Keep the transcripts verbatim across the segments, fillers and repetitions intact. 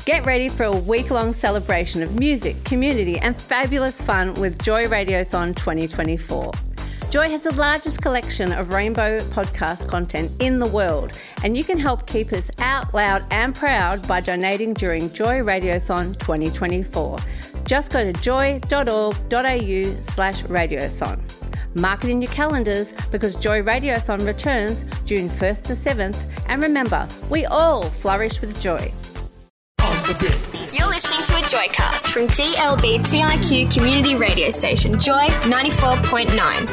Get ready for a week-long celebration of music, community and fabulous fun with Joy Radiothon twenty twenty-four. Joy has the largest collection of rainbow podcast content in the world, and you can help keep us out loud and proud by donating during Joy Radiothon twenty twenty-four. Just go to joy.org.au slash radiothon. Mark it in your calendars because Joy Radiothon returns June first to seventh, and remember, we all flourish with joy. You're listening to a Joycast from G L B T I Q community radio station Joy ninety-four point nine.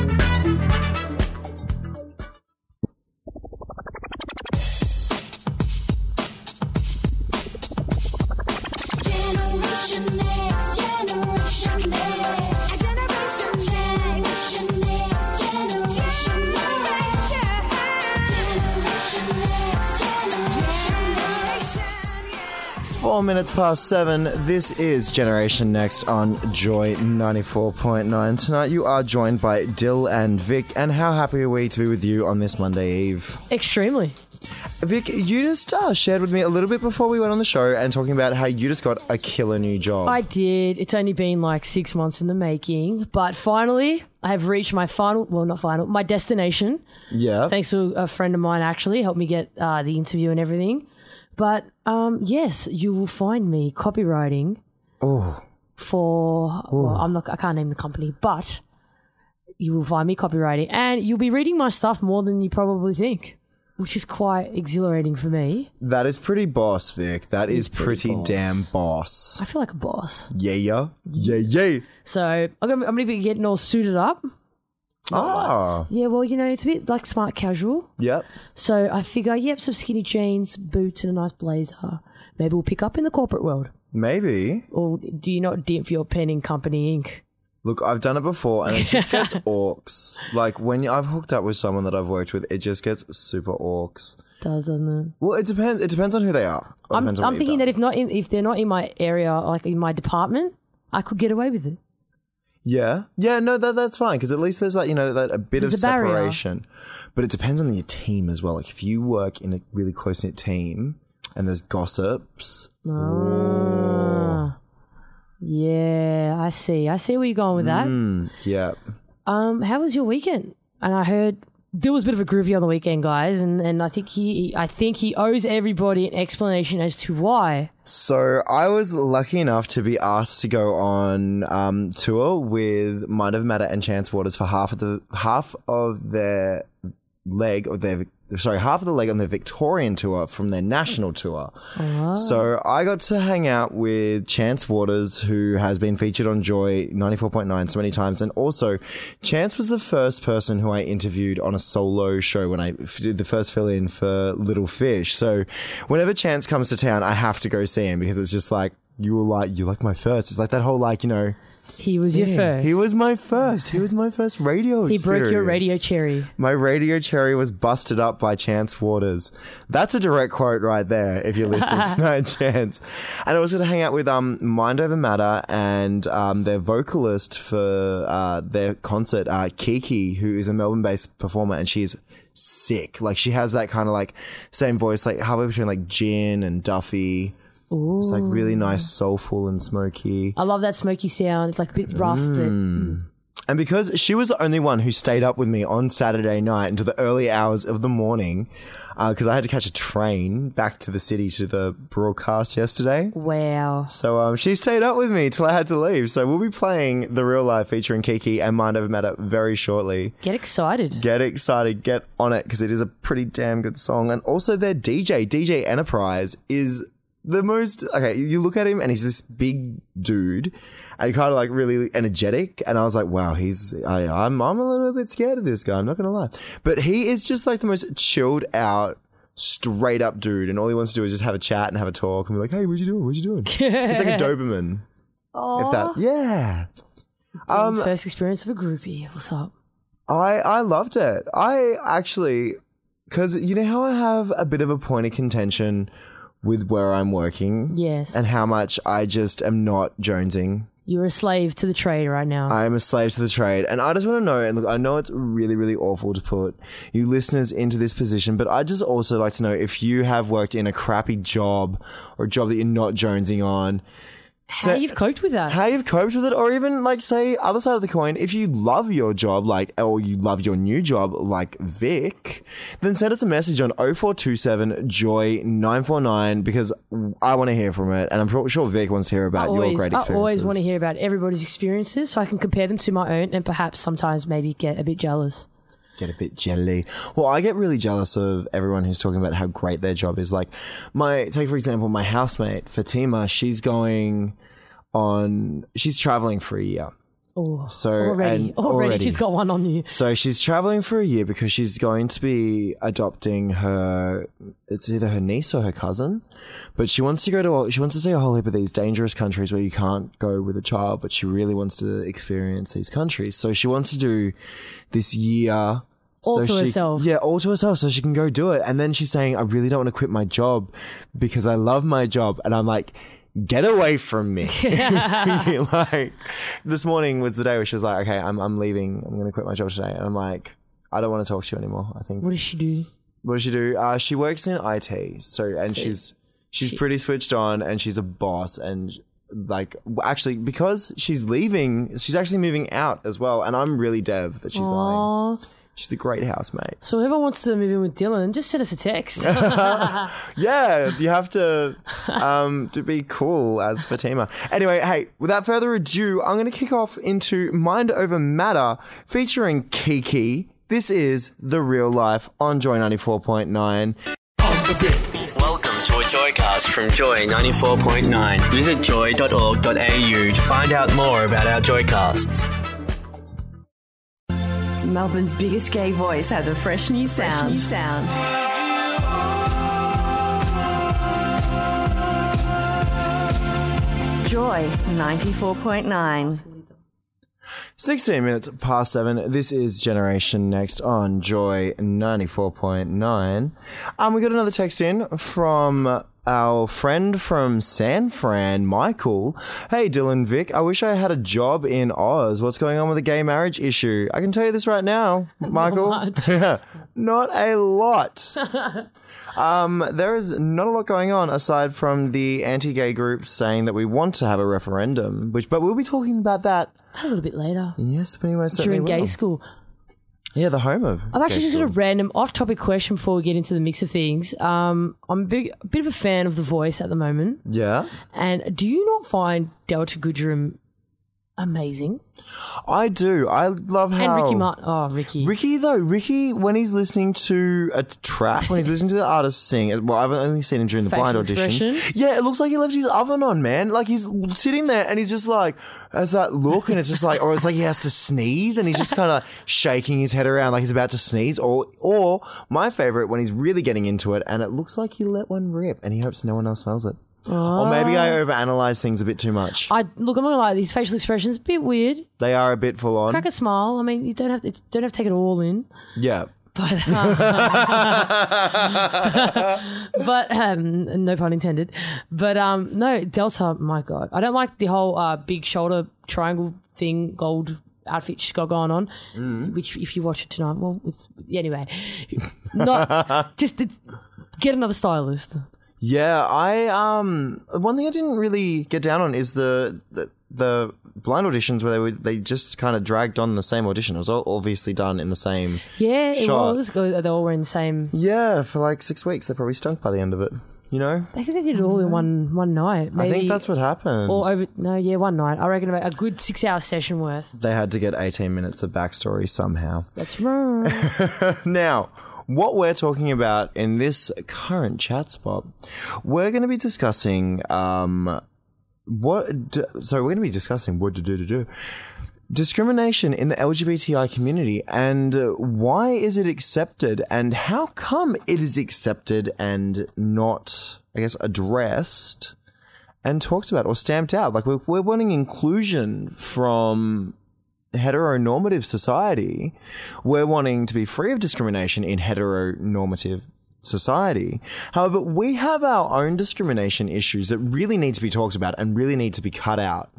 Generation Next, Generation Next, Generation Next, Generation Next, Generation Next, Generation Next, Generation Next. Four minutes past seven. This is Generation Next on Joy ninety-four point nine. Tonight you are joined by Dill and Vic, and how happy are we to be with you on this Monday Eve? Extremely. Vic, you just uh, shared with me a little bit before we went on the show and talking about how you just got a killer new job. I did. It's only been like six months in the making, but finally I have reached my final, well not final, my destination. Yeah. Thanks to a friend of mine actually, helped me get uh, the interview and everything. But um, yes, you will find me copywriting Oh. for, well, I'm not, I can't name the company, but you will find me copywriting and you'll be reading my stuff more than you probably think, which is quite exhilarating for me. That is pretty boss, Vic. That is pretty pretty boss. damn boss. I feel like a boss. Yeah, yeah. Yeah, yeah. So I'm going I'm to be getting all suited up. Ah. Yeah, well, you know, it's a bit like smart casual. Yep. So I figure, yep, some skinny jeans, boots and a nice blazer. Maybe we'll pick up in the corporate world. Maybe. Or do you not dip your pen in company ink? Look, I've done it before and it just gets orcs. Like when you, I've hooked up with someone that I've worked with, it just gets super orcs. Does, doesn't it? Well, it depends. It depends on who they are. It I'm, depends on I'm what you've thinking done. that if not in, if they're not in my area, like in my department, I could get away with it. Yeah, yeah, no, that that's fine because at least there's like you know that a bit There's of a barrier. separation. But it depends on your team as well. Like if you work in a really close knit team and there's gossips. Ah, yeah, I see. I see where you're going with that. Mm, yeah. Um, how was your weekend? And I heard Dill was a bit of a groupie on the weekend, guys, and, and I think he I think he owes everybody an explanation as to why. So I was lucky enough to be asked to go on um, tour with Mind Over Matter and Chance Waters for half of the half of their leg of their sorry half of the leg on their Victorian tour from their national tour. Oh. So I got to hang out with Chance Waters, who has been featured on Joy ninety-four point nine so many times, and also Chance was the first person who I interviewed on a solo show when I did the first fill-in for Little Fish. So whenever Chance comes to town, I have to go see him because it's just like you were like you like my first. It's like that whole like you know. He was your Yeah, first. He was my first. He was my first radio He experience. broke your radio cherry. My radio cherry was busted up by Chance Waters. That's a direct quote right there if you're listening tonight, Chance. And I was going to hang out with um, Mind Over Matter and um, their vocalist for uh, their concert, uh, Kiki, who is a Melbourne-based performer, and she's sick. Like she has that kind of like same voice, like halfway between like Gin and Duffy. Ooh. It's like really nice, soulful and smoky. I love that smoky sound. It's like a bit rough, but mm. And because she was the only one who stayed up with me on Saturday night until the early hours of the morning, because uh, I had to catch a train back to the city to the broadcast yesterday. Wow. So um, she stayed up with me till I had to leave. So we'll be playing the real live featuring Kiki and Mind Over Matter very shortly. Get excited. Get excited, get on it, because it is a pretty damn good song. And also their D J, D J Enterprise, is the most, okay, you look at him and he's this big dude and kind of like really energetic. And I was like, wow, he's, I, I'm, I'm a little bit scared of this guy. I'm not going to lie. But he is just like the most chilled out, straight up dude. And all he wants to do is just have a chat and have a talk and be like, hey, what you doing? What you doing? He's like a Doberman. Aww. If that, yeah. Um, first experience of a groupie. What's up? I, I loved it. I actually, because you know how I have a bit of a point of contention with where I'm working. Yes. And how much I just am not jonesing You're a slave to the trade right now. I am a slave to the trade. And I just want to know, and look, I know it's really, really awful to put you listeners into this position, but I just also like to know if you have worked in a crappy job or a job that you're not jonesing on, How you've coped with that. how you've coped with it, or even like say other side of the coin, if you love your job, like, or you love your new job, like Vic, then send us a message on oh four two seven joy nine four nine because I want to hear from it, and I'm pro- sure Vic wants to hear about I your always, great I experiences. always want to hear about everybody's experiences so I can compare them to my own and perhaps sometimes maybe get a bit jealous. Get a bit jelly. Well, I get really jealous of everyone who's talking about how great their job is. Like my, take for example, my housemate Fatima. She's going on. She's traveling for a year. Oh, So already, and already, she's got one on you. So she's traveling for a year because she's going to be adopting her. It's either her niece or her cousin, but she wants to go to. She wants to see a whole heap of these dangerous countries where you can't go with a child, but she really wants to experience these countries. So she wants to do this year. All so to she, herself. Yeah, all to herself, so she can go do it. And then she's saying, "I really don't want to quit my job because I love my job," and I'm like, get away from me. Like this morning was the day where she was like, okay, I'm I'm leaving. I'm going to quit my job today. And I'm like, I don't want to talk to you anymore. I think. What does she do? What does she do? Uh, she works in I T. So, and So she's, she's she- pretty switched on and she's a boss. And like, w- actually, because she's leaving, she's actually moving out as well. And I'm really dev that she's going. Aw. She's a great housemate. So whoever wants to move in with Dylan, just send us a text. Yeah, you have to um, to be cool as Fatima. Anyway, hey, without further ado, I'm going to kick off into Mind Over Matter featuring Kiki. This is The Real Life on Joy ninety-four point nine. Welcome to a Joycast from Joy ninety-four point nine. Visit joy dot org dot a u to find out more about our Joycasts. Melbourne's biggest gay voice has a fresh new sound. Fresh new sound. Joy ninety-four point nine. sixteen minutes past seven. This is Generation Next on Joy ninety-four point nine. Um, we got another text in from our friend from San Fran, Michael. Hey, Dylan, Vic, I wish I had a job in Oz. What's going on with the gay marriage issue? I can tell you this right now, Michael. much. Not a lot. Um, there is not a lot going on aside from the anti-gay groups saying that we want to have a referendum, which, but we'll be talking about that. A little bit later. Yes, we most certainly During gay will. school. Yeah, the home of. I've actually gay just got a school. random off-topic question before we get into the mix of things. Um, I'm a, big, a bit of a fan of The Voice at the moment. Yeah, And do you not find Delta Goodrem amazing? I do. I love how And Ricky Martin. Oh, Ricky. Ricky though, Ricky when he's listening to a track, when he's listening to the artist sing. Well, I've only seen him during the blind Facial audition. expression. Yeah, it looks like he left his oven on, man. Like he's sitting there and he's just like has that look, and it's just like, or it's like he has to sneeze, and he's just kind of shaking his head around like he's about to sneeze. Or, or my favorite when he's really getting into it, and it looks like he let one rip, and he hopes no one else smells it. Or maybe I overanalyze things a bit too much. I look. I'm not gonna lie. These facial expressions a bit weird. They are a bit full on. Crack a smile. I mean, you don't have to. Don't have to take it all in. Yeah. But but um, no pun intended. But um, no Delta. My God, I don't like the whole uh, big shoulder triangle thing, gold outfit she's got going on. Mm. Which, if you watch it tonight, well, it's, anyway, not just it's, get another stylist. Yeah, I um one thing I didn't really get down on is the the, the blind auditions where they would they just kind of dragged on the same audition. It was all obviously done in the same. Yeah, it shot. was. They all were in the same. Yeah, for like six weeks, they probably stunk by the end of it. You know, I think they did it all in one one night. Maybe, I think that's what happened. Or over no, yeah, one night. I reckon about a good six hour session worth. They had to get eighteen minutes of backstory somehow. That's right. Now, what we're talking about in this current chat spot, we're going to be discussing um, what. D- so we're going to be discussing what to do to do discrimination in the L G B T I community, and uh, why is it accepted, and how come it is accepted and not, I guess, addressed and talked about or stamped out. Like we're we're wanting inclusion from heteronormative society. We're wanting to be free of discrimination in heteronormative society. However, we have our own discrimination issues that really need to be talked about and really need to be cut out.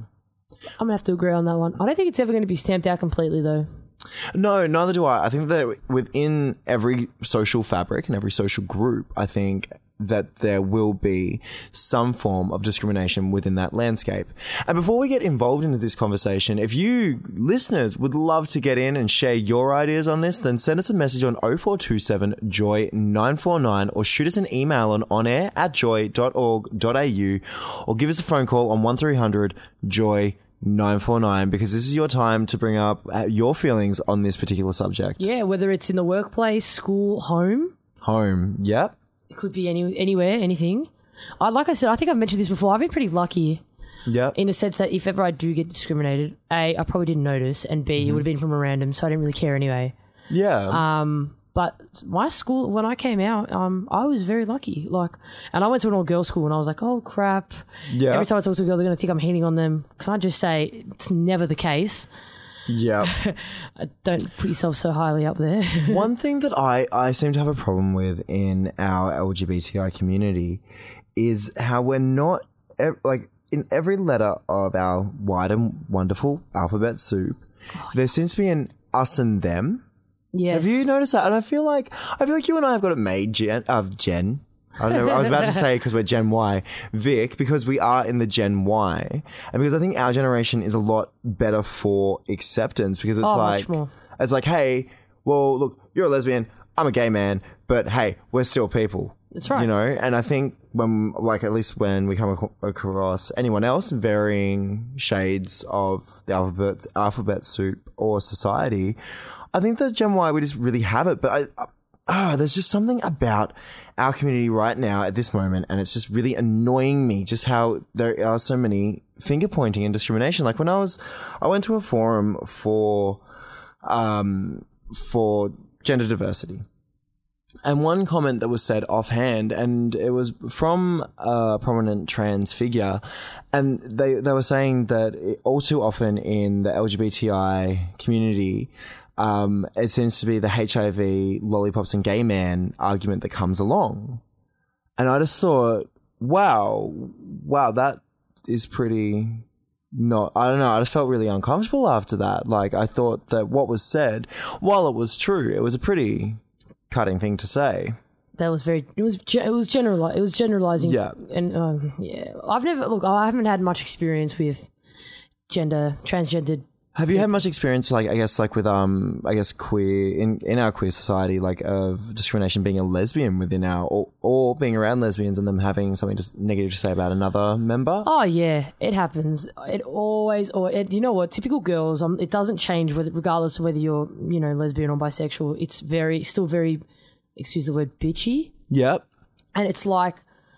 I'm gonna have to agree on that one. I don't think it's ever going to be stamped out completely, though. No, neither do I. I think that within every social fabric and every social group, I think that there will be some form of discrimination within that landscape. And before we get involved into this conversation, if you listeners would love to get in and share your ideas on this, then send us a message on oh four two seven joy nine four nine or shoot us an email on onair at joy dot org dot a u or give us a phone call on one three hundred joy nine four nine, because this is your time to bring up uh, your feelings on this particular subject. Yeah, whether it's in the workplace, school, home. Home, yep. It could be any anywhere, anything. I, like I said, I think I've mentioned this before. I've been pretty lucky Yep. in the sense that if ever I do get discriminated, A, I probably didn't notice, and B, Mm-hmm. it would have been from a random, so I didn't really care anyway. Yeah. Um, but my school, when I came out, um, I was very lucky. Like, and I went to an all-girls school, and I was like, oh, crap. Yeah. Every time I talk to a girl, they're going to think I'm hitting on them. Can I just say it's never the case? Yep. Don't put yourself so highly up there. One thing that I, I seem to have a problem with in our L G B T I community is how we're not, ev- like, in every letter of our wide and wonderful alphabet soup, there seems to be an us and them. Yes. Have you noticed that? And I feel like I feel like you and I have got it made, Jen. Uh, Jen. I don't know. I was about to say because we're Gen Y, Vic, because we are in the Gen Y, and because I think our generation is a lot better for acceptance because it's Oh, much like more. it's like, hey, well, look, you're a lesbian, I'm a gay man, but hey, we're still people. That's right. You know, and I think when, like, at least when we come ac- across anyone else, varying shades of the alphabet, alphabet soup or society, I think that Gen Y, we just really have it. But I, ah, there's just something about our community right now at this moment, and it's just really annoying me just how there are so many finger pointing and discrimination. Like when I was, I went to a forum for, um, for gender diversity. And one comment that was said offhand, and it was from a prominent trans figure, and they, they were saying that it, all too often in the L G B T I community, um, it seems to be the H I V, lollipops and gay man argument that comes along. And I just thought, wow, wow, that is pretty not, I don't know, I just felt really uncomfortable after that. Like, I thought that what was said, while it was true, it was a pretty cutting thing to say. That was very. It was. ge- It was general. It was generalizing. Yeah. And um, yeah, I've never. Look, I haven't had much experience with gender, transgendered. Have you had much experience, like, I guess, like with, um, I guess, queer, in, in our queer society, like, of discrimination being a lesbian within our, or, or being around lesbians and them having something just negative to say about another member? Oh yeah, it happens. It always. Or it, you know what? Typical girls. Um, it doesn't change whether, regardless of whether you're, you know, lesbian or bisexual. It's very, still very, excuse the word, bitchy. Yep. And it's like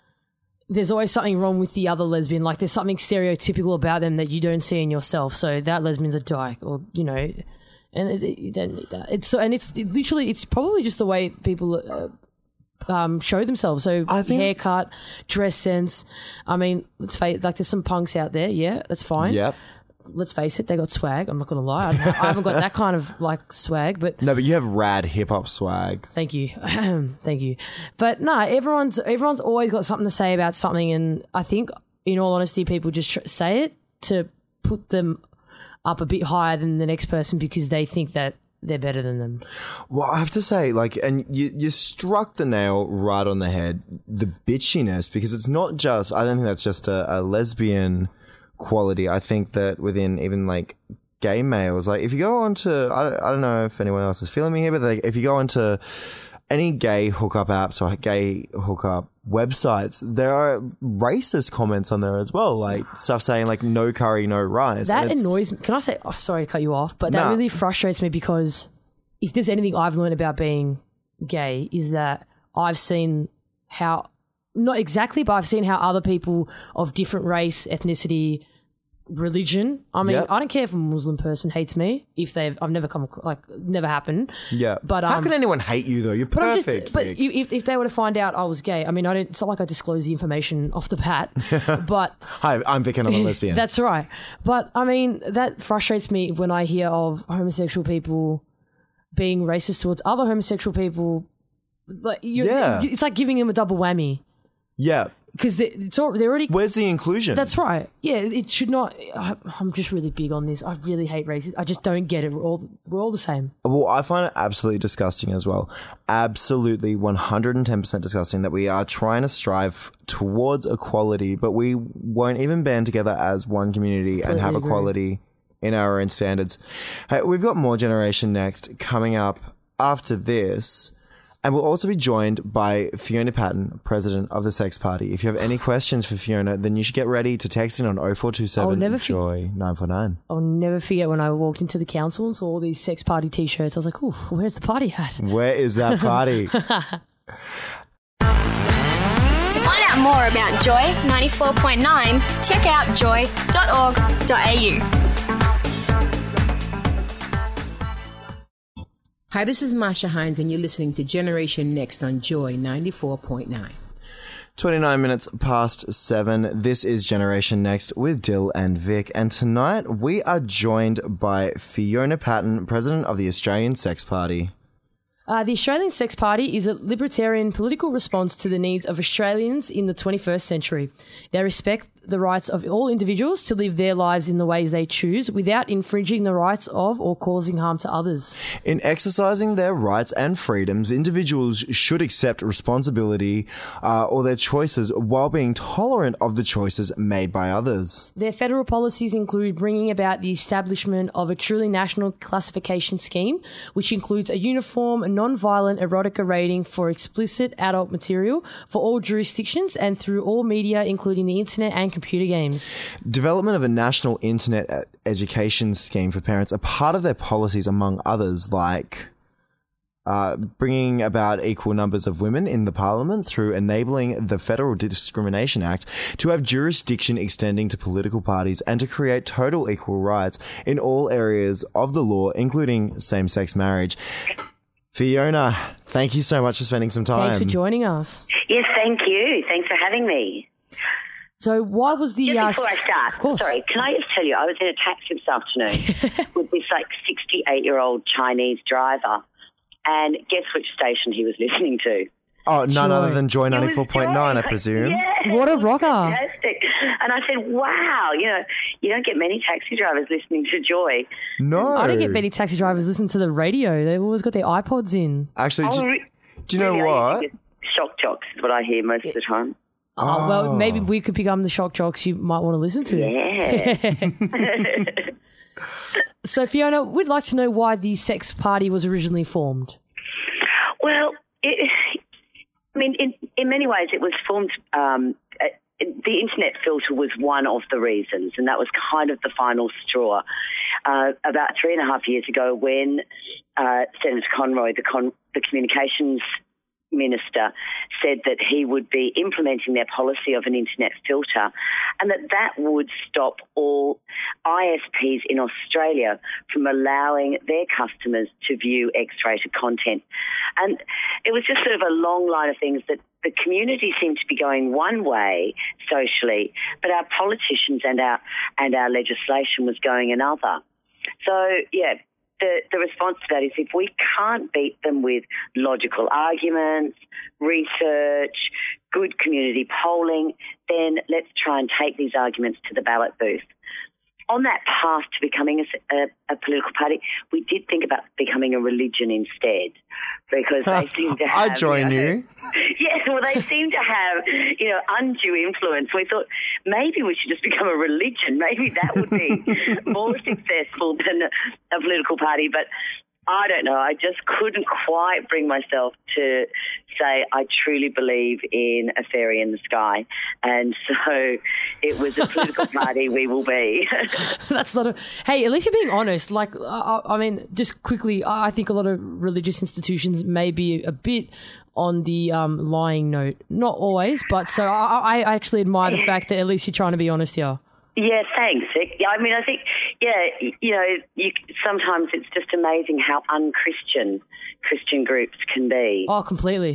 there's always something wrong with the other lesbian. Like there's something stereotypical about them that you don't see in yourself. So that lesbian's a dyke, or you know, and it, it, you don't need that. It's so, and it's it literally, it's probably just the way people uh, um, show themselves. So I think- haircut, dress sense. I mean, let's face, like there's some punks out there. Yeah, that's fine. Yep. Let's face it, they got swag. I'm not gonna lie, I I haven't got that kind of like swag, but No, but you have rad hip hop swag. thank you, thank you. But no, everyone's everyone's always got something to say about something, and I think, in all honesty, people just tr- say it to put them up a bit higher than the next person because they think that they're better than them. Well, I have to say, like, and you, you struck the nail right on the head, the bitchiness, because it's not just, I don't think that's just a, a lesbian quality. I think that within even like gay males, like if you go on to, I don't, I don't know if anyone else is feeling me here, but like, if you go onto any gay hookup apps or gay hookup websites, there are racist comments on there as well, like stuff saying like no curry, no rice. That And it's- annoys me. Can I say, oh, sorry to cut you off, but that Nah. really frustrates me because if there's anything I've learned about being gay is that I've seen how, not exactly, but I've seen how other people of different race, ethnicity, religion. I mean, Yep. I don't care if a Muslim person hates me if they've. I've never come across, like never happened. Yeah. But how um, can anyone hate you though? You're but I'm perfect. just, but Vic. you- if if they were to find out I was gay, I mean, I don't. It's not like I disclose the information off the bat, but. Hi, I'm Vic and I'm a lesbian. That's right. But I mean, that frustrates me when I hear of homosexual people being racist towards other homosexual people. Like, you Yeah. it's like giving them a double whammy. yeah. because they, it's all, they're already. Where's the inclusion? That's right. Yeah, it should not. I, I'm just really big on this. I really hate racism. I just don't get it. We're all we're all the same. Well, I find it absolutely disgusting as well. Absolutely one hundred ten percent disgusting that we are trying to strive towards equality, but we won't even band together as one community and have agree. equality in our own standards. Hey, we've got more Generation Next coming up after this. And we'll also be joined by Fiona Patton, president of the Sex Party. If you have any questions for Fiona, then you should get ready to text in on oh four two seven Joy nine four nine. I'll never forget when I walked into the council and saw all these Sex Party T-shirts. I was like, "Ooh, where's the party at?" Where is that party? To find out more about Joy ninety-four point nine, check out joy dot org dot a u. Hi, this is Masha Hines, and you're listening to Generation Next on Joy ninety-four point nine. twenty-nine minutes past seven. This is Generation Next with Dill and Vic. And tonight we are joined by Fiona Patton, president of the Australian Sex Party. Uh, the Australian Sex Party is a libertarian political response to the needs of Australians in the twenty-first century. They respect the rights of all individuals to live their lives in the ways they choose without infringing the rights of or causing harm to others. In exercising their rights and freedoms, individuals should accept responsibility uh, or their choices while being tolerant of the choices made by others. Their federal policies include bringing about the establishment of a truly national classification scheme, which includes a uniform, non-violent erotica rating for explicit adult material for all jurisdictions and through all media, including the internet and computer games. Development of a national internet education scheme for parents are part of their policies, among others, like uh, bringing about equal numbers of women in the parliament through enabling the Federal Discrimination Act to have jurisdiction extending to political parties and to create total equal rights in all areas of the law, including same-sex marriage. Fiona, thank you so much for spending some time. Thanks for joining us. Yes, thank you. Thanks for having me. So why was the... Just uh, before I start, of course. sorry, can I just tell you, I was in a taxi this afternoon with this like sixty-eight-year-old Chinese driver, and guess which station he was listening to? Oh, none Joy. other than Joy It was ninety-four point nine, I Joy. presume. Yeah, What a rocker. fantastic. And I said, wow, you know, you don't get many taxi drivers listening to Joy. No. I don't get many taxi drivers listen to the radio. They've always got their iPods in. Actually, Oh, do, re- do you know really, I what? think it's shock jocks is what I hear most of the time. Oh. Well, maybe we could become the shock jocks you might want to listen to. Yeah. So, Fiona, we'd like to know why the Sex Party was originally formed. Well, it, I mean, in, in many ways, it was formed. Um, uh, the internet filter was one of the reasons, and that was kind of the final straw. Uh, about three and a half years ago, when uh, Senator Conroy, the, con- the communications minister, said that he would be implementing their policy of an internet filter, and that that would stop all I S Ps in Australia from allowing their customers to view X-rated content. And it was just sort of a long line of things that the community seemed to be going one way socially, but our politicians and our and our legislation was going another. So, yeah, The, the response to that is if we can't beat them with logical arguments, research, good community polling, then let's try and take these arguments to the ballot booth. On that path to becoming a, a, a political party, we did think about becoming a religion instead, because they seem to have... I join you. Know, you. Yes, well, they seem to have, you know, undue influence. We thought maybe we should just become a religion. Maybe that would be more successful than a, a political party. But I don't know. I just couldn't quite bring myself to say I truly believe in a fairy in the sky. And so it was a political party we will be. That's not a... Hey, at least you're being honest. Like, I, I mean, just quickly, I I think a lot of religious institutions may be a bit on the um, lying note. Not always, but so I, I actually admire the fact that at least you're trying to be honest here. Yeah, thanks, Vic. Yeah, I mean, I think, yeah, you know, you, sometimes it's just amazing how unchristian Christian groups can be. Oh, completely.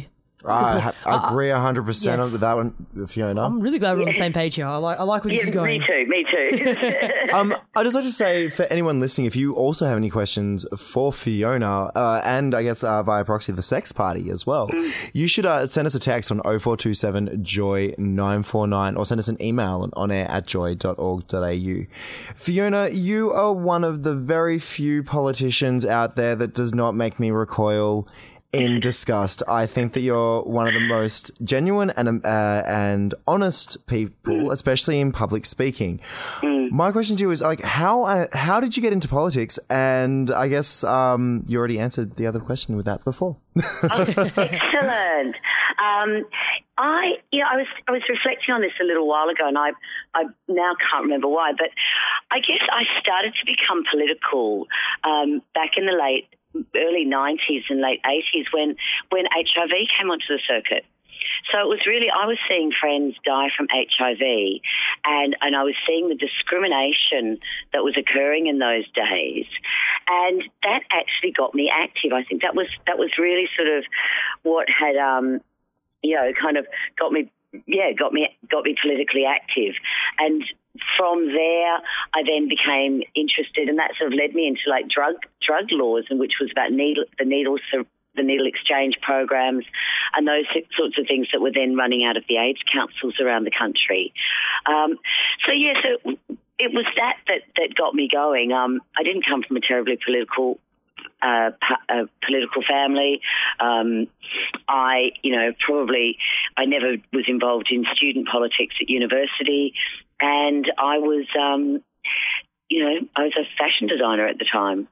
I, ha- I agree one hundred percent yes. with that one, Fiona. I'm really glad we're on the same page here. I like, I like where this Yeah, is going. me too, me too. um, I'd just like to say for anyone listening, if you also have any questions for Fiona, uh, and I guess uh, via proxy the Sex Party as well, mm. you should uh, send us a text on oh four two seven joy nine four nine or send us an email on onair at joy dot org dot a u. Fiona, you are one of the very few politicians out there that does not make me recoil in disgust. I think that you're one of the most genuine and uh, and honest people, especially in public speaking. Mm. My question to you is, like, how uh, how did you get into politics? And I guess um, you already answered the other question with that before. Oh, excellent. Um, I, you know, I was I was reflecting on this a little while ago, and I I now can't remember why, but I guess I started to become political um, back in the late. early nineties and late eighties when, when H I V came onto the circuit. So it was really, I was seeing friends die from H I V and, and I was seeing the discrimination that was occurring in those days. And that actually got me active. I think that was, that was really sort of what had, um, you know, kind of got me, yeah, got me, got me politically active. And from there, I then became interested, and that sort of led me into like drug drug laws, and which was about needle, the needle the needle exchange programs, and those sorts of things that were then running out of the AIDS councils around the country. Um, so yeah, so it was that that that got me going. Um, I didn't come from a terribly political. Uh, a political family. Um, I, you know, probably I never was involved in student politics at university, and I was, um, you know, I was a fashion designer at the time.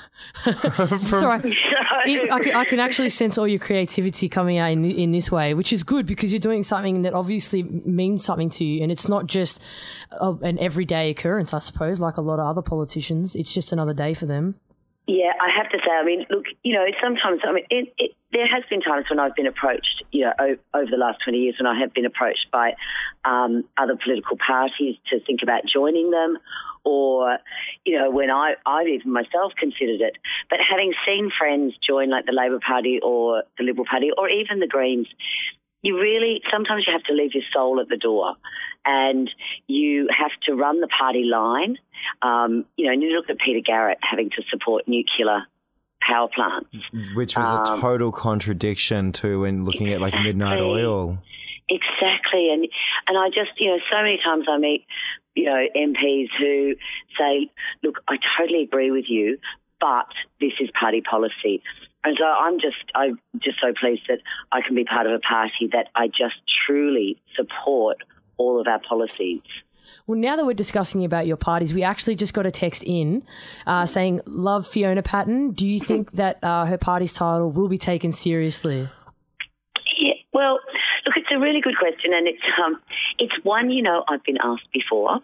Sorry, it, I, can, I can actually sense all your creativity coming out in in this way, which is good because you're doing something that obviously means something to you, and it's not just a, an everyday occurrence, I suppose, like a lot of other politicians. It's just another day for them. Yeah, I have to say, I mean, look, you know, sometimes, I mean, it, it, there has been times when I've been approached, you know, o- over the last twenty years when I have been approached by um, other political parties to think about joining them, or, you know, when I, I've even myself considered it. But having seen friends join like the Labor Party or the Liberal Party or even the Greens, you really, sometimes you have to leave your soul at the door and you have to run the party line. Um, you know, and you look at Peter Garrett having to support nuclear power plants. Which was um, a total contradiction to when looking exactly. at like Midnight Oil. Exactly. And and I just, you know, so many times I meet, you know, M Ps who say, look, I totally agree with you, but this is party policy. And so I'm just, I'm just so pleased that I can be part of a party that I just truly support all of our policies. Well, now that we're discussing about your parties, we actually just got a text in uh, saying, love Fiona Patten. Do you think that uh, her party's title will be taken seriously? Yeah, well, look, it's a really good question, and it's um, it's one, you know, I've been asked before.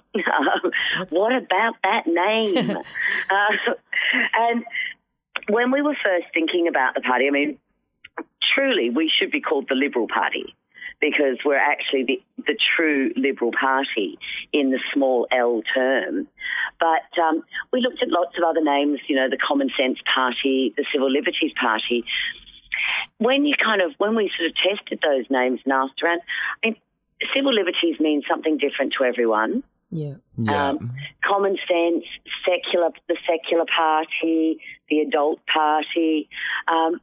What about that name? uh, and when we were first thinking about the party, I mean, truly, we should be called the Liberal Party, because we're actually the, the true Liberal Party in the small L term. But um, we looked at lots of other names, you know, the Common Sense Party, the Civil Liberties Party. When you kind of, when we sort of tested those names and asked around, I mean, civil liberties means something different to everyone. Yeah. yeah. Um, common sense, secular, the secular party, the adult party. Um,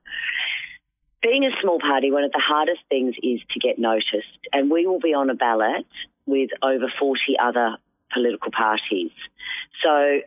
Being a small party, one of the hardest things is to get noticed, and we will be on a ballot with over forty other political parties. So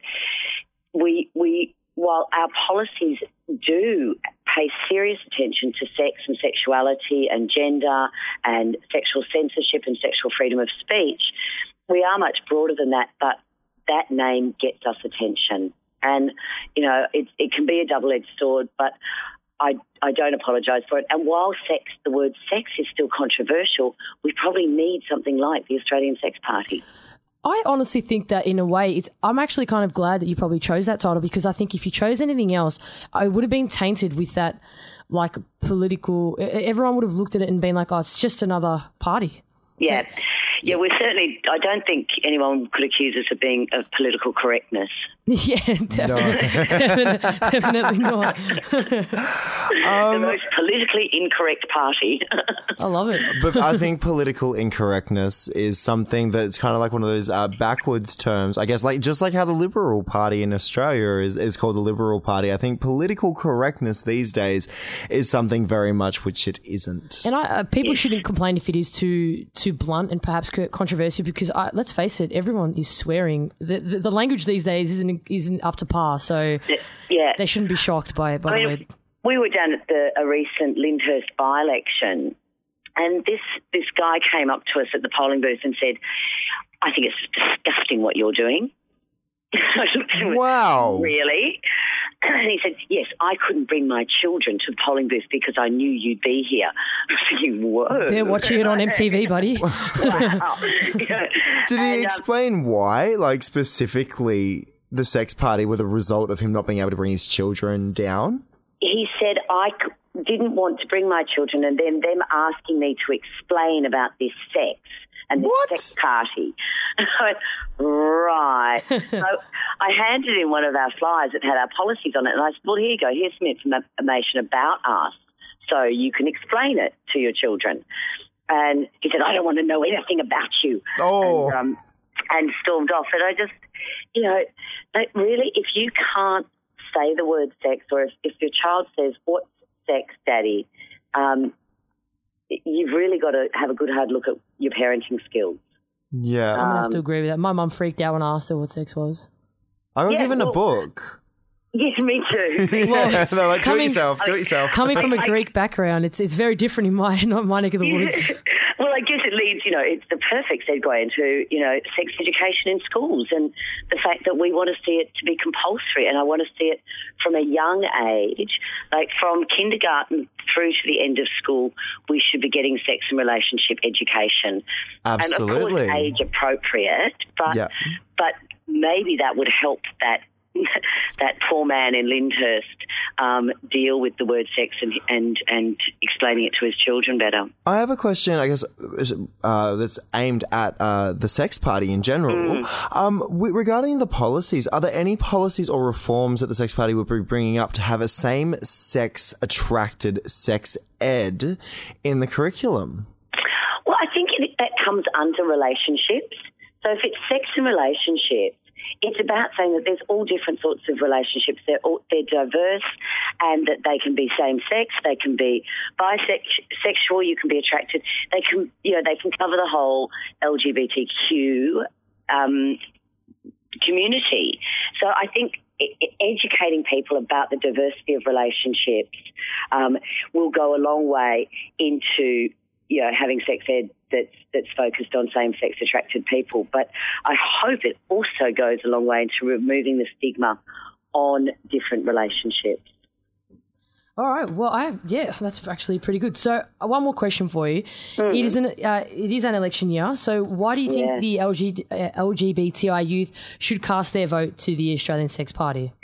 we, we, while our policies do pay serious attention to sex and sexuality and gender and sexual censorship and sexual freedom of speech, we are much broader than that, but that name gets us attention. And, you know, it, it can be a double-edged sword, but I, I don't apologise for it. And while sex, the word sex is still controversial, we probably need something like the Australian Sex Party. I honestly think that in a way, it's. I'm actually kind of glad that you probably chose that title, because I think if you chose anything else, I would have been tainted with that, like, political. Everyone would have looked at it and been like, oh, it's just another party. Yeah. So, yeah, we're certainly, I don't think anyone could accuse us of being of political correctness. Yeah, definitely, definitely, definitely not. The most politically incorrect party. I love it. But I think political incorrectness is something that's kind of like one of those uh, backwards terms. I guess like just like how the Liberal Party in Australia is, is called the Liberal Party. I think political correctness these days is something very much which it isn't. And I, uh, people shouldn't complain if it is too too blunt and perhaps co- controversial because I, let's face it, everyone is swearing. The, the, the language these days isn't isn't up to par, so yeah. they shouldn't be shocked by it. By I the mean, way, we were down at the, a recent Lyndhurst by-election, and this this guy came up to us at the polling booth and said, "I think it's disgusting what you're doing." Wow. Really? And he said, "Yes, I couldn't bring my children to the polling booth because I knew you'd be here." I was thinking, whoa. they're watching it on M T V, buddy. Wow. You know, Did he and, um, explain why, like specifically the sex party were the result of him not being able to bring his children down? He said, I c- didn't want to bring my children and then them asking me to explain about this sex and this What? sex party. I went, right. So I handed in one of our flyers that had our policies on it, and I said, well, here you go. Here's some information about us so you can explain it to your children. And he said, I don't want to know anything about you. Oh. And, um, and stormed off. And I just, you know, like really, if you can't say the word sex, or if, if your child says, what's sex, Daddy, um, you've really got to have a good hard look at your parenting skills. Yeah. I'm gonna have Um, to agree with that. My mum freaked out when I asked her what sex was. I got Yeah, given a well- book. Yes, me too. Yeah, they're like, do it coming- yourself, do it yourself. Coming from a I- Greek background, it's it's very different in my not my neck of the woods. Well, I guess it leads, you know, it's the perfect segue into, you know, sex education in schools and the fact that we want to see it to be compulsory, and I want to see it from a young age, like from kindergarten through to the end of school, we should be getting sex and relationship education. Absolutely. And of course, age appropriate, but Yeah. but maybe that would help that that poor man in Lyndhurst um, deal with the word sex and, and and explaining it to his children better. I have a question, I guess, uh, that's aimed at uh, the sex party in general. Um, w- regarding the policies, are there any policies or reforms that the sex party would be bringing up to have a same-sex attracted sex ed in the curriculum? Well, I think it, that comes under relationships. So if it's sex and relationships, it's about saying that there's all different sorts of relationships. They're all, they're diverse, and that they can be same sex, they can be bisexual, you can be attracted. They can, you know, they can cover the whole L G B T Q um, community. So I think e- educating people about the diversity of relationships um, will go a long way into, you know, having sex ed that's that's focused on same-sex attracted people. But I hope it also goes a long way into removing the stigma on different relationships. All right. Well, I yeah, that's actually pretty good. So, uh, one more question for you. Mm. It is an uh, it is an election year. So, why do you think Yeah. the L G, uh, L G B T I youth should cast their vote to the Australian Sex Party?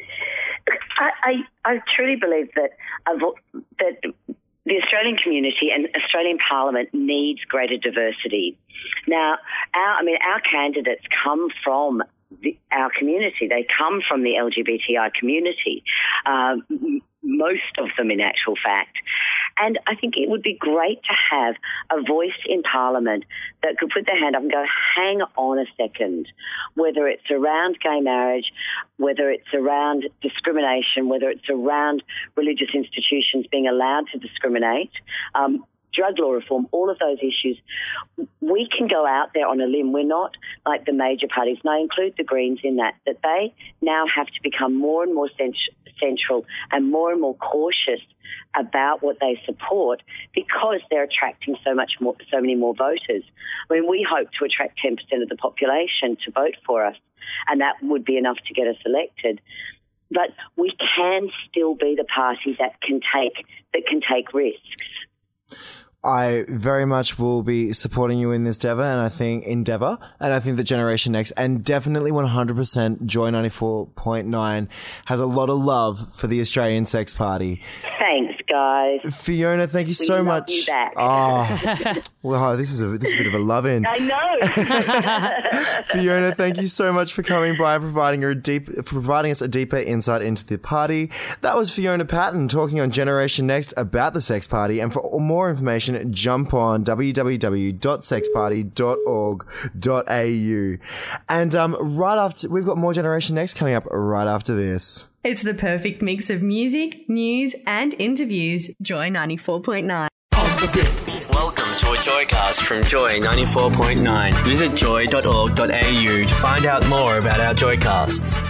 I, I, I truly believe that a vo- that the Australian community and Australian Parliament needs greater diversity. Now, our, I mean, our candidates come from the, our community. They come from the L G B T I community, um, m- most of them in actual fact. And I think it would be great to have a voice in Parliament that could put their hand up and go, hang on a second, whether it's around gay marriage, whether it's around discrimination, whether it's around religious institutions being allowed to discriminate, um, drug law reform, all of those issues, we can go out there on a limb. We're not like the major parties, and I include the Greens in that, that they now have to become more and more cent- central and more and more cautious about what they support because they're attracting so much more, so many more voters. I mean, we hope to attract ten percent of the population to vote for us, and that would be enough to get us elected. But we can still be the party that can take that can take risks. I very much will be supporting you in this endeavour, and I think endeavour, and I think that Generation Next, and definitely one hundred percent Joy ninety-four point nine has a lot of love for the Australian Sex Party. Thanks, guys. Fiona, thank you We so love much. you back. Oh, well, this is a this is a bit of a love in. I know. Fiona, thank you so much for coming by and providing a deep for providing us a deeper insight into the party. That was Fiona Patton talking on Generation Next about the sex party. And for more information, jump on w w w dot sex party dot org dot a u. And um, right after, we've got more Generation Next coming up right after this. It's the perfect mix of music, news, and interviews. Joy ninety-four point nine. Welcome to a Joycast from Joy ninety-four point nine. Visit joy dot org dot a u to find out more about our Joycasts.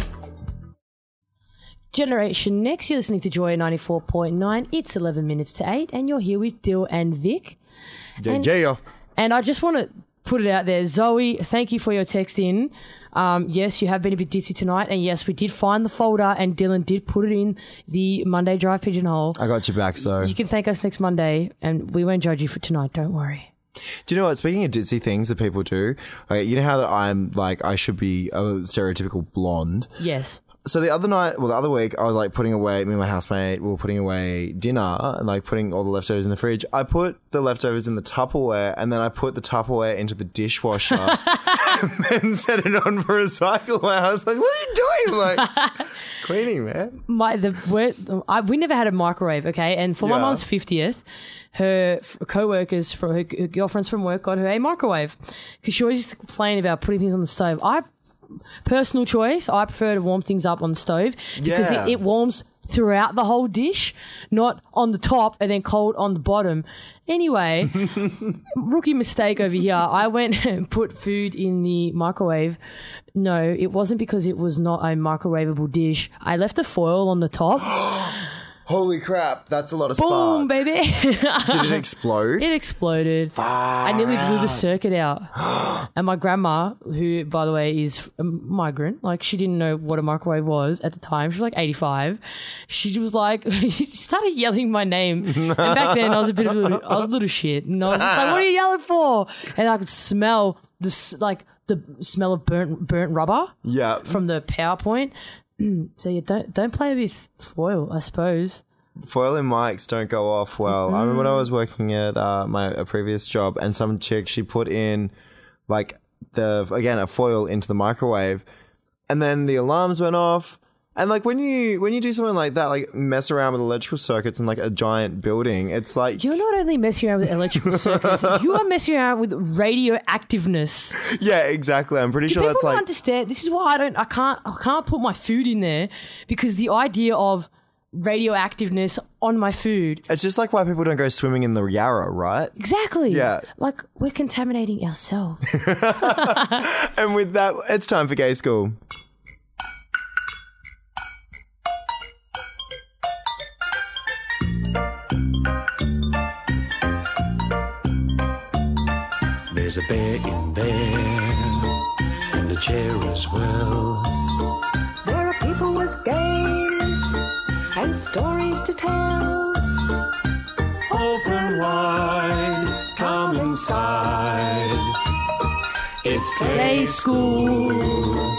Generation Next, you're listening to Joy ninety-four point nine. It's eleven minutes to eight, and you're here with Dill and Vic. Yeah, and, yeah. And I just want to put it out there. Zoe, thank you for your text in. Um, yes, you have been a bit ditzy tonight, and yes, we did find the folder, and Dylan did put it in the Monday Drive pigeonhole. I got you back, so. You can thank us next Monday, and we won't judge you for tonight, don't worry. Do you know what? Speaking of ditzy things that people do, okay, you know how that I'm like, I should be a stereotypical blonde? Yes. So the other night, well, the other week, I was like putting away, me and my housemate, we were putting away dinner and like putting all the leftovers in the fridge. I put the leftovers in the Tupperware and then I put the Tupperware into the dishwasher and then set it on for a cycle. I was like, what are you doing? Like, cleaning, man. My the we're, I, we never had a microwave, okay? And for my Yeah. mum's fiftieth, her f- co-workers from her, her girlfriends from work got her a microwave because she always used to complain about putting things on the stove. I personal choice, I prefer to warm things up on the stove because Yeah. it, it warms throughout the whole dish, not on the top and then cold on the bottom. Anyway, rookie mistake over here. I went and put food in the microwave. No, it wasn't because it was not a microwavable dish. I left the foil on the top. Holy crap, that's a lot of Boom, spark. baby. Did it explode? It exploded. I nearly blew the circuit out. And my grandma, who, by the way, is a migrant, like she didn't know what a microwave was at the time. She was like eighty-five. She was like, she started yelling my name. And back then I was a bit of a little, I was a little shit. And I was just like, what are you yelling for? And I could smell this, like the smell of burnt, burnt rubber Yeah. from the PowerPoint. So you don't don't play with foil, I suppose. Foil and mics don't go off well. I remember when I was working at uh, my a previous job and some chick, she put in like the, again, a foil into the microwave and then the alarms went off. And like when you when you do something like that, like mess around with electrical circuits in like a giant building, it's like You're not only messing around with electrical circuits, you are messing around with radioactiveness. yeah, exactly. I'm pretty Do sure people that's not like understand? This is why I don't, I can't, I can't put my food in there because the idea of radioactiveness on my food. it's just like why people don't go swimming in the Yarra, right? Exactly. Yeah. Like we're contaminating ourselves. And with that, it's time for Gay School. There's a bear in there, and a chair as well. There are people with games and stories to tell. Open wide, come inside. It's Gay School.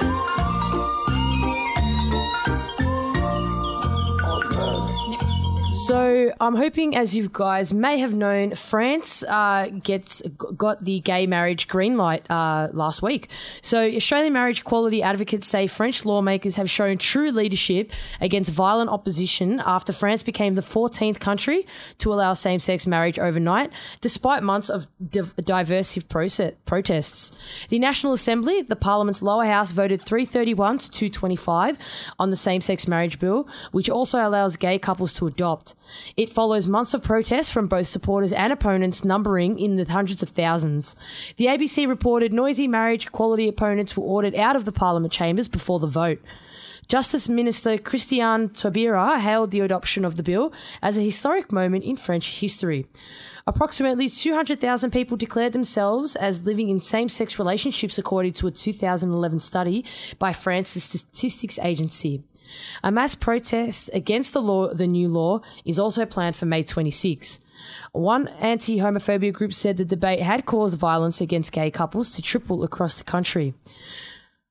So I'm hoping, as you guys may have known, France uh, gets got the gay marriage green light uh, last week. So Australian marriage equality advocates say French lawmakers have shown true leadership against violent opposition after France became the fourteenth country to allow same-sex marriage overnight, despite months of div- diversive proce- protests. The National Assembly, the Parliament's lower house, voted three thirty-one to two twenty-five on the same-sex marriage bill, which also allows gay couples to adopt. It follows months of protests from both supporters and opponents, numbering in the hundreds of thousands. The A B C reported noisy marriage equality opponents were ordered out of the Parliament chambers before the vote. Justice Minister Christian Taubira hailed the adoption of the bill as a historic moment in French history. Approximately two hundred thousand people declared themselves as living in same-sex relationships, according to a two thousand eleven study by France's statistics agency. A mass protest against the law, the new law, is also planned for May twenty-sixth. One anti-homophobia group said the debate had caused violence against gay couples to triple across the country.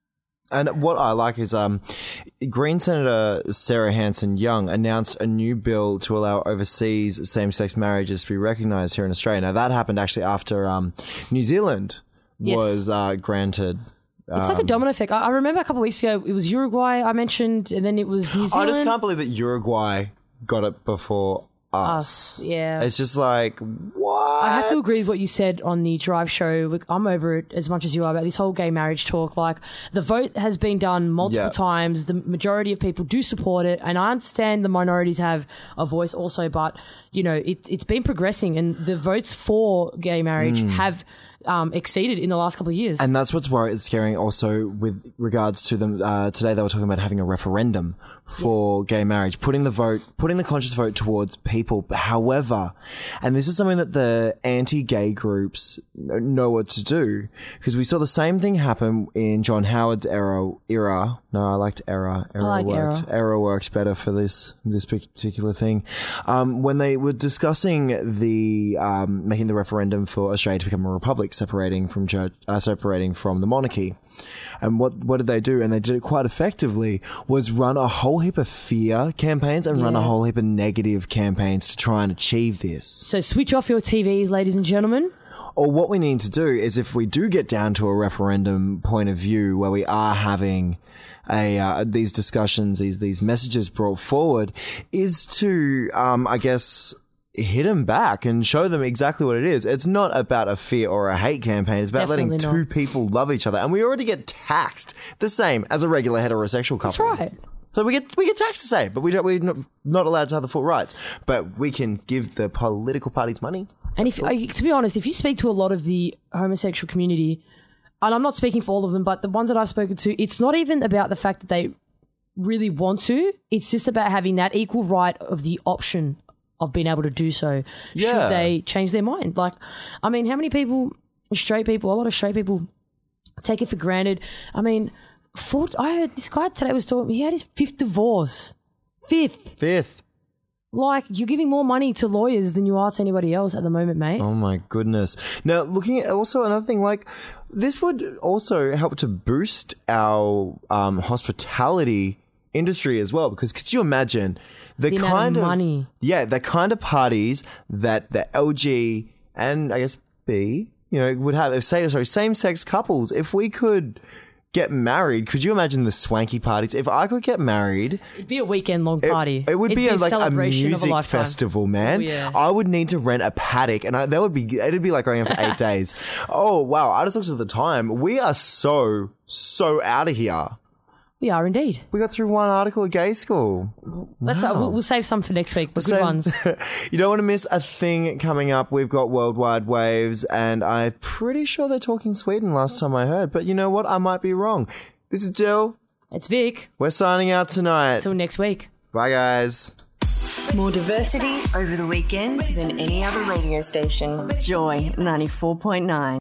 And what I like is um, Green Senator Sarah Hanson-Young announced a new bill to allow overseas same-sex marriages to be recognised here in Australia. Now, that happened actually after um, New Zealand Yes. was uh, granted. It's like a domino effect. I I remember a couple of weeks ago, it was Uruguay I mentioned, and then it was New I Zealand. just can't believe that Uruguay got it before us. Us, yeah. It's just like, what? I have to agree with what you said on the Drive show. Look, I'm over it as much as you are about this whole gay marriage talk. Like, the vote has been done multiple Yeah. times. The majority of people do support it, and I understand the minorities have a voice also, but, you know, it, it's been progressing, and the votes for gay marriage Mm. have um, exceeded in the last couple of years. And that's what's worrying, scaring also with regards to them. Uh, today they were talking about having a referendum for yes. gay marriage, putting the vote, putting the conscious vote towards people. However, and this is something that the anti-gay groups know what to do, because we saw the same thing happen in John Howard's era. Era. No, I liked era. Era I like worked. era. Era worked better for this this particular thing. Um, when they were discussing the um, making the referendum for Australia to become a republic, separating from church, uh, separating from the monarchy. And what what did they do? And they did it quite effectively, was run a whole heap of fear campaigns and yeah. run a whole heap of negative campaigns to try and achieve this. So switch off your T Vs, ladies and gentlemen. Or what we need to do is, if we do get down to a referendum point of view where we are having a uh, these discussions, these these messages brought forward, is to, um, I guess, hit them back and show them exactly what it is. It's not about a fear or a hate campaign. It's about Definitely letting two not. people love each other. And we already get taxed the same as a regular heterosexual couple. That's right. So we get we get taxed the same, but we don't, we're not, not allowed to have the full rights. But we can give the political parties money. And if, to be honest, if you speak to a lot of the homosexual community, and I'm not speaking for all of them, but the ones that I've spoken to, it's not even about the fact that they really want to. It's just about having that equal right of the option of being able to do so. Yeah. Should they change their mind? Like, I mean, how many people, straight people, a lot of straight people take it for granted. I mean, four, I heard this guy today was talking, he had his fifth divorce. Fifth. Fifth. Like, you're giving more money to lawyers than you are to anybody else at the moment, mate. Oh, my goodness. Now, looking at also another thing, like, this would also help to boost our um, hospitality industry as well, because could you imagine the, the kind of of money. Yeah, the kind of parties that the L G and I guess B, you know, would have, if say, sorry, same-sex couples, if we could get married, could you imagine the swanky parties? If I could get married, it'd be a weekend long party. It, it would it'd be, be a, like a music a festival, man. Oh, yeah. I would need to rent a paddock, and I, that would be it'd be like going on for eight days. Oh wow! I just looked at the time. We are so so out of here. We are indeed. We got through one article at Gay School. That's wow. uh, we'll, we'll save some for next week. The We'll good save- ones. You don't want to miss a thing coming up. We've got Worldwide Waves, and I'm pretty sure they're talking Sweden last time I heard. But you know what? I might be wrong. This is Jill. It's Vic. We're signing out tonight. Until next week. Bye, guys. More diversity over the weekend than any other radio station. Joy ninety-four point nine.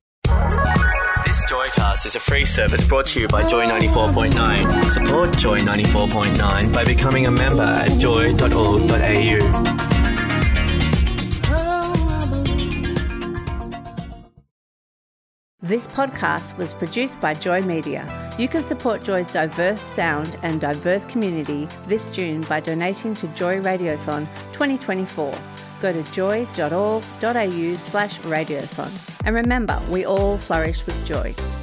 This Joycast is a free service brought to you by Joy ninety-four point nine. Support Joy ninety-four point nine by becoming a member at joy dot org dot a u. This podcast was produced by Joy Media. You can support Joy's diverse sound and diverse community this June by donating to Joy Radiothon twenty twenty-four. Go to joy dot org dot a u slash radiothon. And remember, we all flourish with joy.